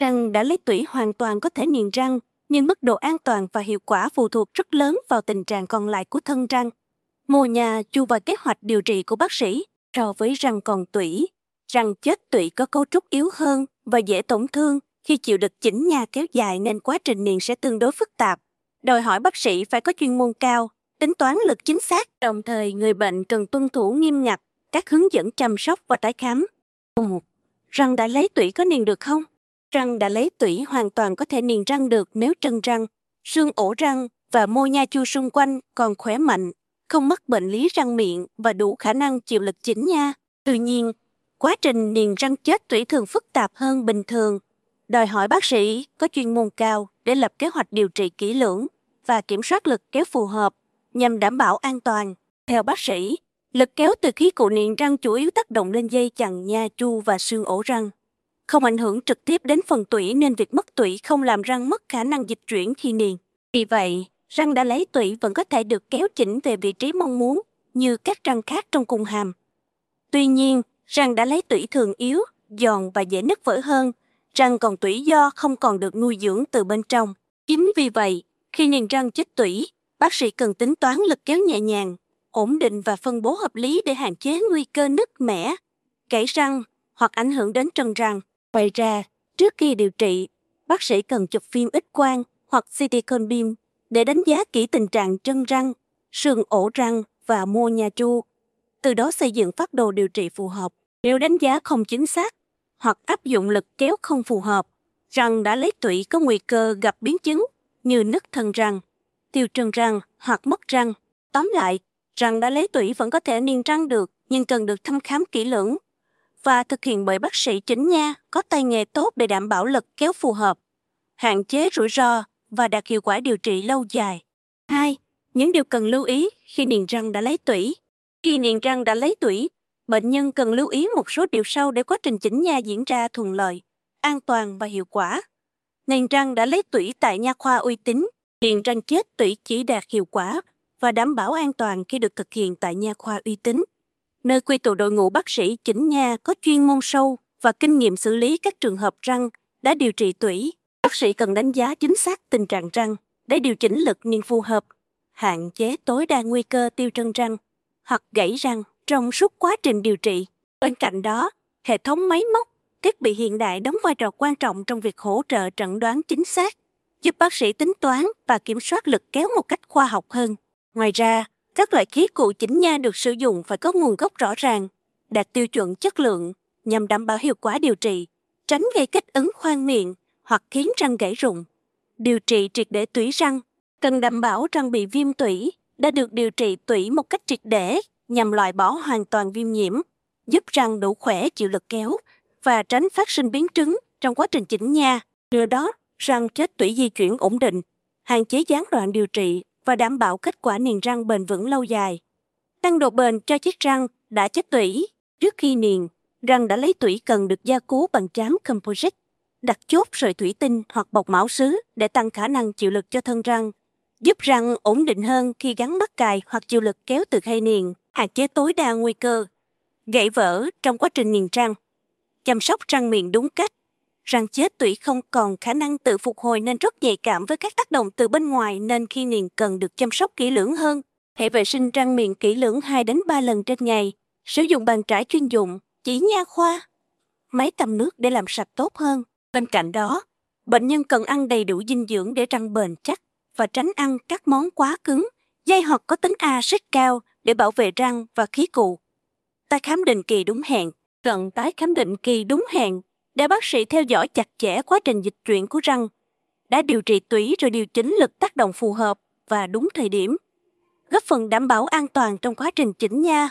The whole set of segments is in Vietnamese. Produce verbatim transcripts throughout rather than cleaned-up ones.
Răng đã lấy tủy hoàn toàn có thể niềng răng, nhưng mức độ an toàn và hiệu quả phụ thuộc rất lớn vào tình trạng còn lại của thân răng, mô nhà, chu và kế hoạch điều trị của bác sĩ. So với răng còn tủy, răng chết tủy có cấu trúc yếu hơn và dễ tổn thương khi chịu lực chỉnh nha kéo dài, nên quá trình niềng sẽ tương đối phức tạp, đòi hỏi bác sĩ phải có chuyên môn cao, tính toán lực chính xác. Đồng thời, người bệnh cần tuân thủ nghiêm ngặt các hướng dẫn chăm sóc và tái khám. một. Răng đã lấy tủy có niềng được không? Răng đã lấy tủy hoàn toàn có thể niềng răng được nếu trân răng, xương ổ răng và mô nha chu xung quanh còn khỏe mạnh, không mắc bệnh lý răng miệng và đủ khả năng chịu lực chỉnh nha. Tuy nhiên, quá trình niềng răng chết tủy thường phức tạp hơn bình thường, đòi hỏi bác sĩ có chuyên môn cao để lập kế hoạch điều trị kỹ lưỡng và kiểm soát lực kéo phù hợp nhằm đảm bảo an toàn. Theo bác sĩ, lực kéo từ khí cụ niềng răng chủ yếu tác động lên dây chằng nha chu và xương ổ răng, không ảnh hưởng trực tiếp đến phần tủy, nên việc mất tủy không làm răng mất khả năng dịch chuyển khi niềng. Vì vậy, răng đã lấy tủy vẫn có thể được kéo chỉnh về vị trí mong muốn như các răng khác trong cùng hàm. Tuy nhiên, răng đã lấy tủy thường yếu, giòn và dễ nứt vỡ hơn răng còn tủy do không còn được nuôi dưỡng từ bên trong. Chính vì vậy, khi niềng răng chết tủy, bác sĩ cần tính toán lực kéo nhẹ nhàng, ổn định và phân bố hợp lý để hạn chế nguy cơ nứt mẻ, gãy răng hoặc ảnh hưởng đến trân răng. Ngoài ra, trước khi điều trị, bác sĩ cần chụp phim X-quang hoặc xê tê con beam để đánh giá kỹ tình trạng trân răng, xương ổ răng và mô nha chu, từ đó xây dựng phác đồ điều trị phù hợp. Nếu đánh giá không chính xác hoặc áp dụng lực kéo không phù hợp, răng đã lấy tủy có nguy cơ gặp biến chứng như nứt thân răng, tiêu trân răng hoặc mất răng. Tóm lại, răng đã lấy tủy vẫn có thể niềng răng được, nhưng cần được thăm khám kỹ lưỡng và thực hiện bởi bác sĩ chỉnh nha có tay nghề tốt để đảm bảo lực kéo phù hợp, hạn chế rủi ro và đạt hiệu quả điều trị lâu dài. hai. Những điều cần lưu ý khi niềng răng đã lấy tủy. Khi niềng răng đã lấy tủy, bệnh nhân cần lưu ý một số điều sau để quá trình chỉnh nha diễn ra thuận lợi, an toàn và hiệu quả. Niềng răng đã lấy tủy tại nha khoa uy tín. Niềng răng chết tủy chỉ đạt hiệu quả và đảm bảo an toàn khi được thực hiện tại nha khoa uy tín, nơi quy tụ đội ngũ bác sĩ chỉnh nha có chuyên môn sâu và kinh nghiệm xử lý các trường hợp răng đã điều trị tủy. Bác sĩ cần đánh giá chính xác tình trạng răng để điều chỉnh lực niềng phù hợp, hạn chế tối đa nguy cơ tiêu trân răng hoặc gãy răng trong suốt quá trình điều trị. Bên cạnh đó, hệ thống máy móc, thiết bị hiện đại đóng vai trò quan trọng trong việc hỗ trợ chẩn đoán chính xác, giúp bác sĩ tính toán và kiểm soát lực kéo một cách khoa học hơn. Ngoài ra, các loại khí cụ chỉnh nha được sử dụng phải có nguồn gốc rõ ràng, đạt tiêu chuẩn chất lượng nhằm đảm bảo hiệu quả điều trị, tránh gây kích ứng khoang miệng hoặc khiến răng gãy rụng. Điều trị triệt để tủy răng cần đảm bảo răng bị viêm tủy đã được điều trị tủy một cách triệt để nhằm loại bỏ hoàn toàn viêm nhiễm, giúp răng đủ khỏe chịu lực kéo và tránh phát sinh biến chứng trong quá trình chỉnh nha. Nhờ đó, răng chết tủy di chuyển ổn định, hạn chế gián đoạn điều trị và đảm bảo kết quả niềng răng bền vững lâu dài. Tăng độ bền cho chiếc răng đã chết tủy. Trước khi niềng, răng đã lấy tủy cần được gia cố bằng trám composite, đặt chốt sợi thủy tinh hoặc bọc mão sứ để tăng khả năng chịu lực cho thân răng, giúp răng ổn định hơn khi gắn mắc cài hoặc chịu lực kéo từ khay niềng, hạn chế tối đa nguy cơ gãy vỡ trong quá trình niềng răng. Chăm sóc răng miệng đúng cách. Răng chết tủy không còn khả năng tự phục hồi nên rất nhạy cảm với các tác động từ bên ngoài, nên khi niềng cần được chăm sóc kỹ lưỡng hơn. Hãy vệ sinh răng miệng kỹ lưỡng hai đến ba lần trên ngày. Sử dụng bàn chải chuyên dụng, chỉ nha khoa, máy tăm nước để làm sạch tốt hơn. Bên cạnh đó, bệnh nhân cần ăn đầy đủ dinh dưỡng để răng bền chắc và tránh ăn các món quá cứng, dai hoặc có tính axit cao để bảo vệ răng và khí cụ. Tái khám định kỳ đúng hẹn. Cần tái khám định kỳ đúng hẹn để bác sĩ theo dõi chặt chẽ quá trình dịch chuyển của răng, đã điều trị tủy rồi điều chỉnh lực tác động phù hợp và đúng thời điểm, góp phần đảm bảo an toàn trong quá trình chỉnh nha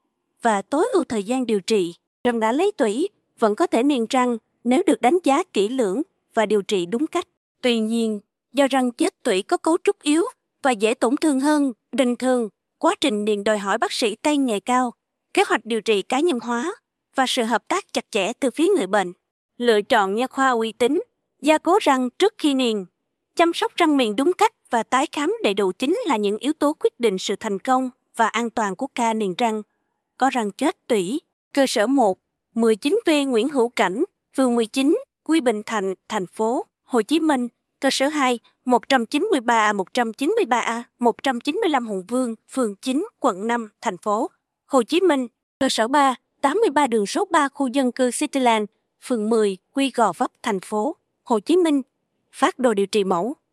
và tối ưu thời gian điều trị. Răng đã lấy tủy vẫn có thể niềng răng nếu được đánh giá kỹ lưỡng và điều trị đúng cách. Tuy nhiên, do răng chết tủy có cấu trúc yếu và dễ tổn thương hơn bình thường, quá trình niềng đòi hỏi bác sĩ tay nghề cao, kế hoạch điều trị cá nhân hóa và sự hợp tác chặt chẽ từ phía người bệnh. Lựa chọn nha khoa uy tín, gia cố răng trước khi niềng, chăm sóc răng miệng đúng cách và tái khám đầy đủ chính là những yếu tố quyết định sự thành công và an toàn của ca niềng răng có răng chết tủy. Cơ sở một, mười chín V Nguyễn Hữu Cảnh, phường mười chín, Quy Bình Thạnh, thành phố Hồ Chí Minh. Cơ sở hai, một trăm chín mươi ba A, một trăm chín mươi ba A, một trăm chín mươi lăm Hùng Vương, phường chín, quận năm, thành phố Hồ Chí Minh. Cơ sở ba, tám mươi ba đường số ba, khu dân cư Cityland, phường mười, Quy Gò Vấp, thành phố Hồ Chí Minh. Phác đồ điều trị mẫu.